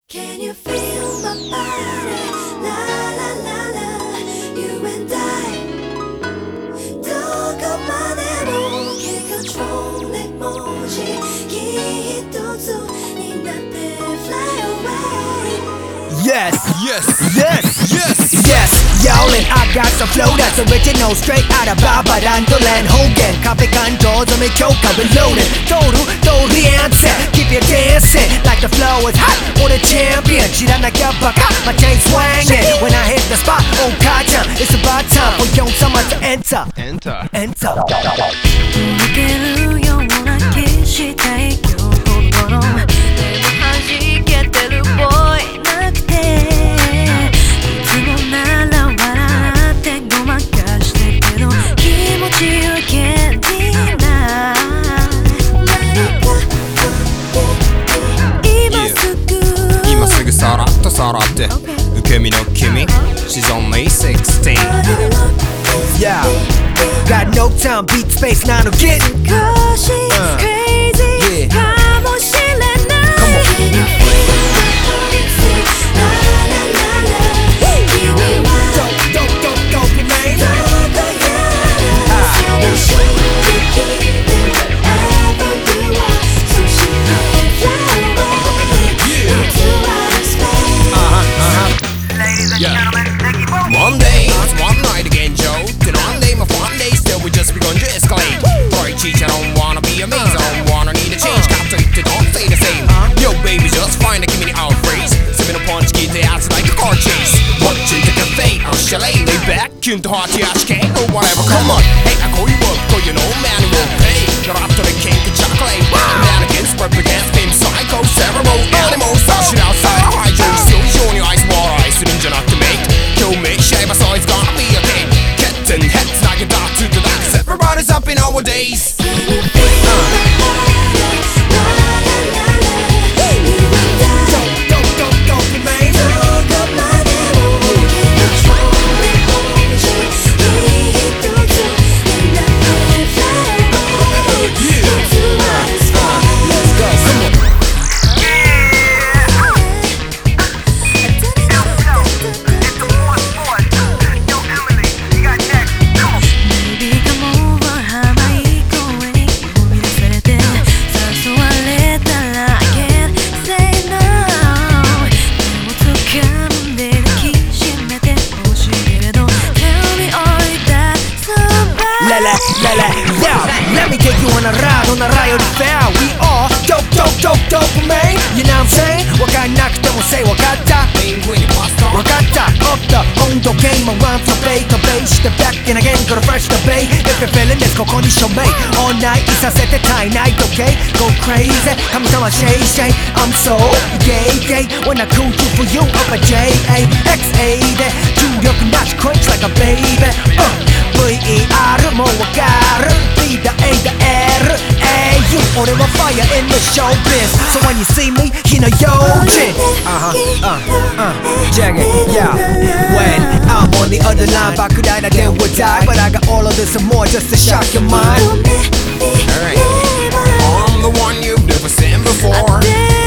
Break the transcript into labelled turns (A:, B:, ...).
A: Can you feel my body? La la la la, you and I.どこまでもcontrol emoji. 一つになって fly away.
B: Yes, yes, yes, yes, yes. Yowling, I got some flow that's original, straight out of Babadandoland. Hogan, copy control, so make choke, I've been loading. Total answer, keep you dancing like the flow is hot. Or the champion, 지랄나게 바까, my chain swinging. When I hit the spot, oh 가장, it's about time for young someone to enter. Enter.
A: 抜けるような気したい今日この頃でも弾けてるボーイなくていつもなら笑ってごまかしてるけど気持ちはキャンディーな
C: 今すぐさらっとさらって受け身の君 She's only 16
B: Yeah, got no time, beat space, now no get.
A: Cause she's crazy
B: yeah.
A: かもしれない
C: Monday, one night again, Joe. Then one day, my fun day, still we just begun to escalate. Boy, cheech, I don't wanna be amazed, I don't wanna need a change. Captain, don't say the same. Yo, baby, just fine, give me the outphrase. Sipping a punch, get the ass like a car chase. Watching the cafe, on chalet, lay back, tune to heart, HK, or whatever. Come on, hey, I call you up, call you know, man, you won't pay. You're up to the king, the chocolate. Mannequins, replicants, fame, psycho, cerebral, animals, stashing outside, hydro, still showing your eyes, more eyes, ninja not to make. Make shame, so it's gonna be okay. Getting heads like a dot to the docks. Everybody's up in nowadays.
B: Let me take you on a ride of the fair. We all dopamine. You know what I'm saying? わかんなくてもsay わかったわかったUp the 温度計もワンとベイとベイして back in again これ fresh とベイ If you're feeling this ここに署名 All night いさせてたいない時計 Go crazy 神様 shake shake I'm so gay When I cool you for you up a J-A-X-A で重力なし quench like a baby V-E-R もわかる B だ A だ L A-U 俺は fire in the showbiz So when you see me 火の用心Jagged, yeah When I'm on the other line 莫大な電話代 But I got all of this and more just to shock your mind
C: Alright, I'm the one you've never seen before.